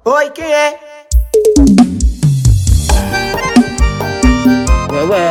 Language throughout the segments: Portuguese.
Oi, quem é? Ué.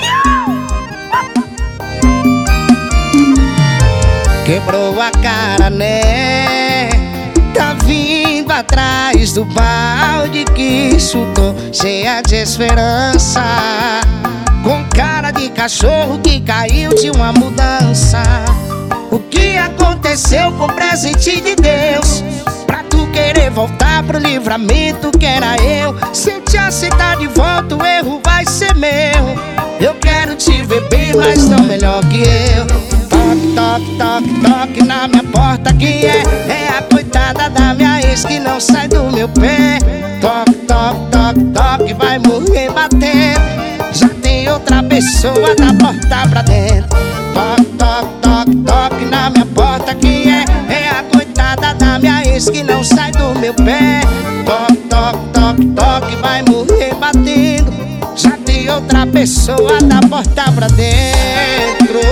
Quebrou a cara, né? Tá vindo atrás do balde que chutou, cheia de esperança, com cara de cachorro que caiu de uma mudança. O que aconteceu com o presente de Deus? Pra tu querer voltar pro livramento que era eu. Se eu te aceitar de volta, o erro vai ser meu. Eu quero te ver bem, mas não melhor que eu. Toque, toque, toque, toque na minha porta. Quem é? É a coitada da minha ex que não sai do meu pé. Toque, toque, toque, toque, vai morrer batendo. Já tem outra pessoa da porta pra dentro. Toque, toque, toque, toque na minha porta. Quem é? É a coitada da minha ex que não sai do meu pé. Toque, toque, toque, toque, vai morrer batendo. Já tem outra pessoa da porta pra dentro.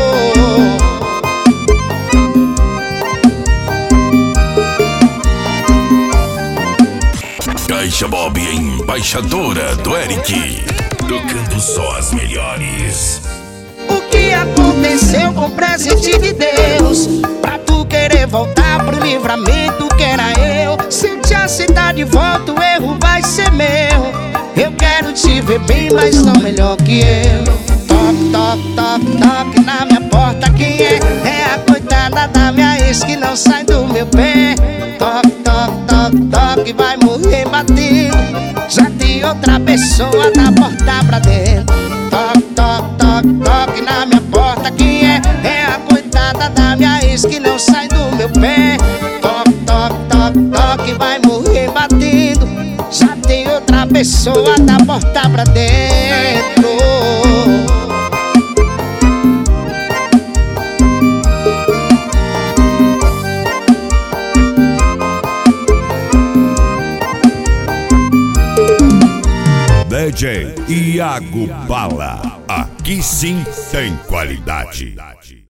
Caixa Bob, embaixadora do Eric, tocando só as melhores. O que aconteceu com o presente de Deus? Pra tu querer voltar pro livramento que era eu. Se eu te aceitar de volta, o erro vai ser meu. Eu quero te ver bem, mas não melhor que eu. Toque, toque, toque, toque na minha porta. Quem é? É a coitada da minha ex que não sai do meu pé. Toque, toque, toque, toque, vai morrer batendo. Já tem outra pessoa da porta pra dentro. Toque, toque, toque, toque na minha porta. Quem é? É a coitada da minha ex que não sai do meu pé. Toque, toque, toque, toque, vai morrer batendo. Já tem outra pessoa da porta pra dentro. DJ Iago Bala, aqui sim tem qualidade.